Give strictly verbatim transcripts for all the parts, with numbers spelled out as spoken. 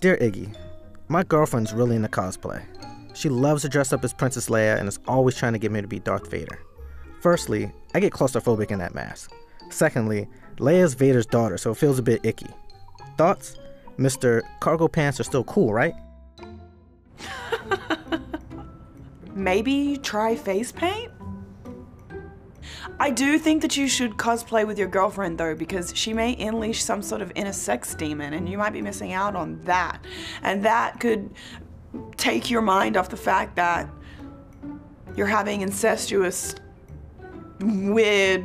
Dear Iggy, my girlfriend's really into cosplay. She loves to dress up as Princess Leia and is always trying to get me to be Darth Vader. Firstly, I get claustrophobic in that mask. Secondly, Leia's Vader's daughter, so it feels a bit icky. Thoughts? Mister Cargo pants are still cool, right? Maybe try face paint? I do think that you should cosplay with your girlfriend though, because she may unleash some sort of inner sex demon and you might be missing out on that. And that could take your mind off the fact that you're having incestuous, weird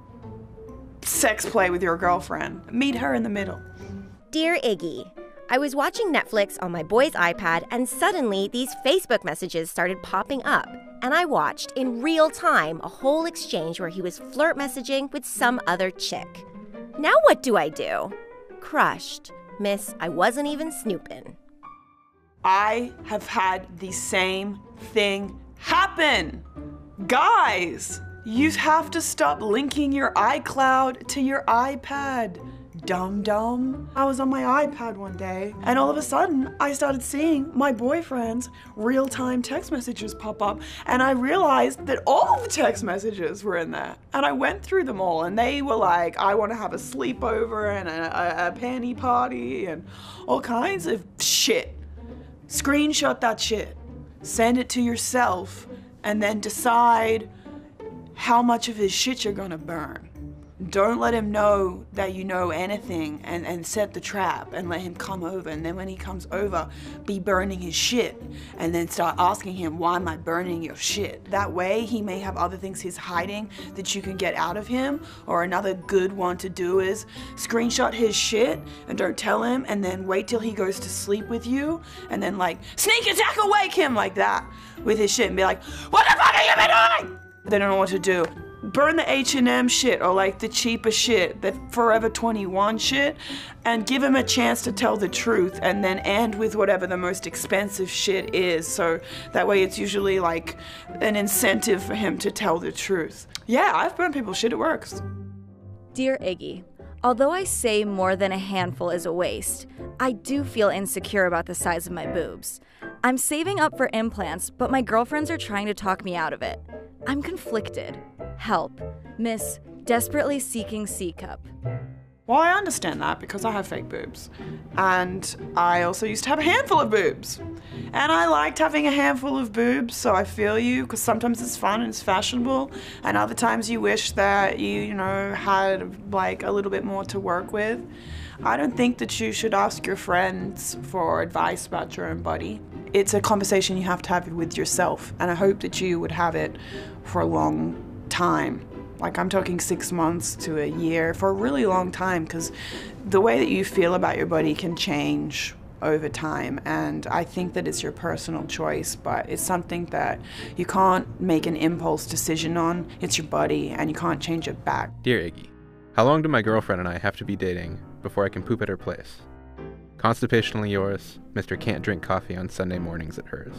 sex play with your girlfriend. Meet her in the middle. Dear Iggy, I was watching Netflix on my boy's iPad and suddenly these Facebook messages started popping up. And I watched in real time a whole exchange where he was flirt messaging with some other chick. Now what do I do? Crushed. Miss, I wasn't even snooping. I have had the same thing happen. Guys, you have to stop linking your iCloud to your iPad. Dumb dumb. I was on my iPad one day and all of a sudden I started seeing my boyfriend's real-time text messages pop up and I realized that all of the text messages were in there and I went through them all and they were like, I want to have a sleepover and a, a, a panty party and all kinds of shit. Screenshot that shit, send it to yourself and then decide how much of his shit you're gonna burn. Don't let him know that you know anything and, and set the trap and let him come over. And then when he comes over, be burning his shit. And then start asking him, why am I burning your shit? That way he may have other things he's hiding that you can get out of him. Or another good one to do is screenshot his shit and don't tell him. And then wait till he goes to sleep with you. And then like sneak attack awake him like that with his shit and be like, what the fuck are you been doing? They don't know what to do. Burn the H and M shit or like the cheaper shit, the Forever twenty-one shit, and give him a chance to tell the truth and then end with whatever the most expensive shit is. So that way it's usually like an incentive for him to tell the truth. Yeah, I've burned people's shit, it works. Dear Iggy, although I say more than a handful is a waste, I do feel insecure about the size of my boobs. I'm saving up for implants, but my girlfriends are trying to talk me out of it. I'm conflicted. Help. Miss, desperately seeking C-cup. Well, I understand that because I have fake boobs. And I also used to have a handful of boobs. And I liked having a handful of boobs, so I feel you, because sometimes it's fun and it's fashionable, and other times you wish that you, you know, had like a little bit more to work with. I don't think that you should ask your friends for advice about your own body. It's a conversation you have to have with yourself, and I hope that you would have it for a long time. Like I'm talking six months to a year, for a really long time, because the way that you feel about your body can change over time, and I think that it's your personal choice, but it's something that you can't make an impulse decision on. It's your body, and you can't change it back. Dear Iggy, how long do my girlfriend and I have to be dating before I can poop at her place? Constipationally yours, Mister Can't Drink Coffee on Sunday mornings at hers.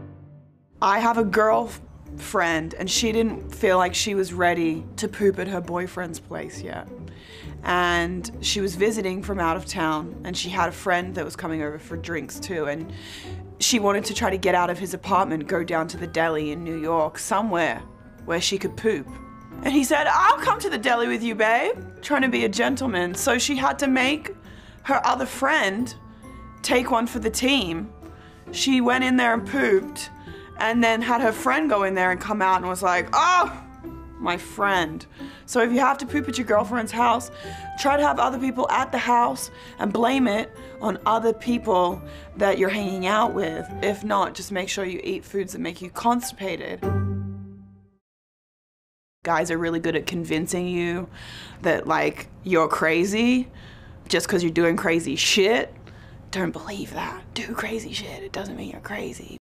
I have a girlfriend, and she didn't feel like she was ready to poop at her boyfriend's place yet. And she was visiting from out of town, and she had a friend that was coming over for drinks too, and she wanted to try to get out of his apartment, go down to the deli in New York, somewhere where she could poop. And he said, I'll come to the deli with you, babe, trying to be a gentleman. So she had to make her other friend take one for the team. She went in there and pooped, and then had her friend go in there and come out and was like, oh, my friend. So if you have to poop at your girlfriend's house, try to have other people at the house and blame it on other people that you're hanging out with. If not, just make sure you eat foods that make you constipated. Guys are really good at convincing you that like you're crazy just because you're doing crazy shit. Don't believe that. Do crazy shit. It doesn't mean you're crazy.